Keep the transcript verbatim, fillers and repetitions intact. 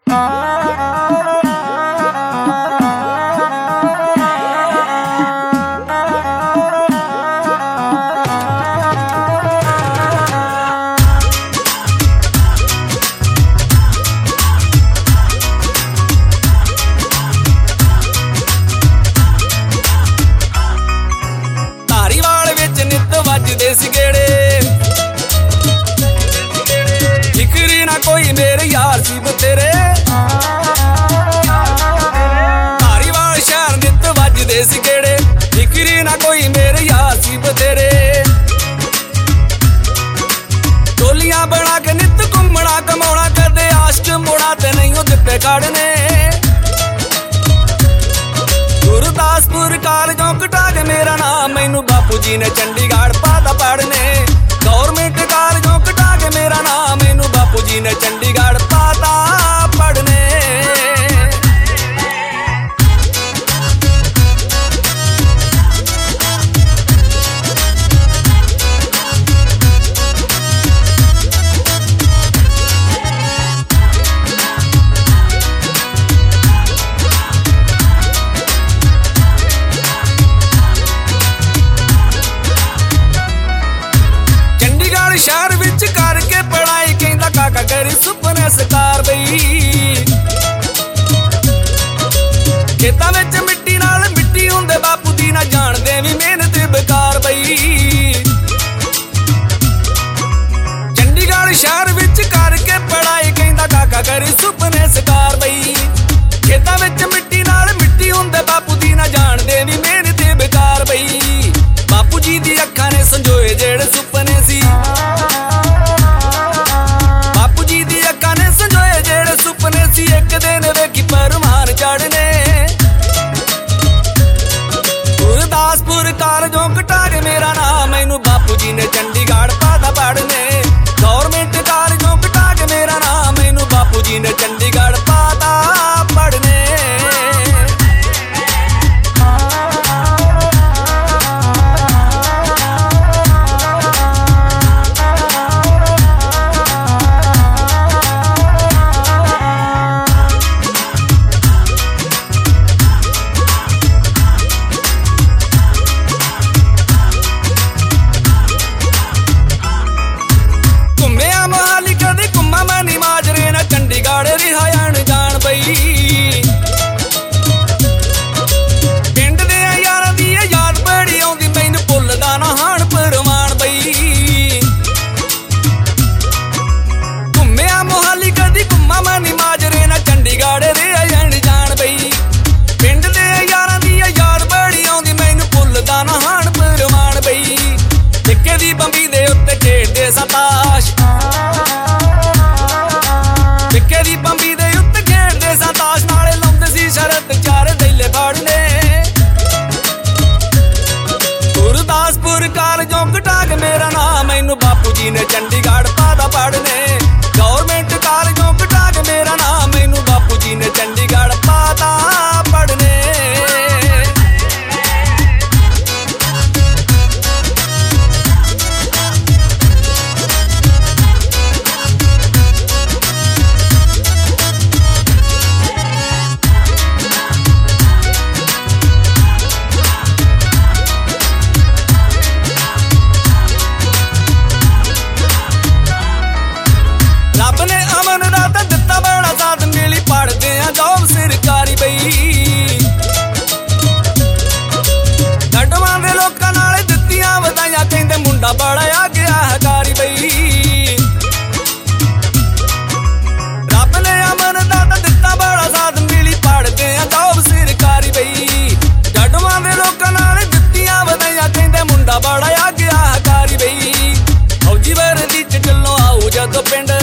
कोई मेरे यार सी तेरे धारीवाल शहर नित वजदे सी गेड़े फिक्री ना कोई मेरे यार सी तेरे टोलियां बना के नित घूमना कमाना करदे आशक मुड़ा ते नहीं दिप्पे काढ़ने गुरदासपुर कॉलेजों कटा के मेरा नाम मैनू बापू जी ने चंडीगढ़ पाता पढ़ने गवर्नमेंट कॉलेजों कटा के मेरा नाम मैनू बापू जी ने चंडीगढ़ पाता पढ़ने शहर विच करके पढ़ाई कहंदा काका करी सुपने सकार बई खेतां विच मिट्टी नाल मिट्टी हुंदे बापू दी ना जानदे भी मेहनत बेकार बई चंडीगढ़ शहर विच करके पढ़ाई कहंदा काका करी सुपने सकार बई खेतां विच मिट्टी नाल मिट्टी हुंदे बापू दी ना जानदे भी मेहनत बेकार बई बापू जी दी अखां ने संजोए जेड़े सुपने सी एक दिन वेखी परमान चढ़ने गुरदासपुर कॉलेजों कटा के मेरा नाम मैनू बापू जी ने चंडीगढ़ पाता पढ़ने गवर्नमेंट कॉलेजों कटा के मेरा नाम मैनू बापू जी ने चंडीगढ़ पाता पढ़ने पिंड दे यारां दी याद बड़ी आउंदी मैनू भुलदा ना हाण परवान बई घुम्मिया मोहाली कदी घुम्मा मनी माजरे ना चंडीगढ़ दे अनजान बई पिंड दे यारां दी याद बड़ी आउंदी मैनू भुलदा ना हाण परवान बई टिक्के दी बंबी दे उत्ते खेडदे सताश टिक्के दी बंबी दे उत्ते खेडदे सताश नाले लाउंदे सी शरत चार दैले फाड़ने गुरदासपुर कॉलेजों कटा के मेरा नाम मैनू बापू जी ने चंडीगढ़ पाता पढ़ने गवर्नमेंट कॉलेजों कटा के मेरा नाम मैनू बापू जी ने चंडीगढ़ पाता पढ़ने रब ने अमन रात दिता बड़ा साथ मिली पढ़दे आ जॉब सरकारी बई डडवां दे लोकां नाल दित्तियां वधाइयां कहंदे मुंडा बड़ा आ गया हकारी बई रब ने अमन रात दिता बड़ा साथ मिली पढ़दे आ जॉब सरकारी बई डडवां दे लोकां नाल दित्तियां वधाइयां कहंदे मुंडा बड़ा आ गया हकारी बई फौजी वर्दी च चलो आओ जदों पिंड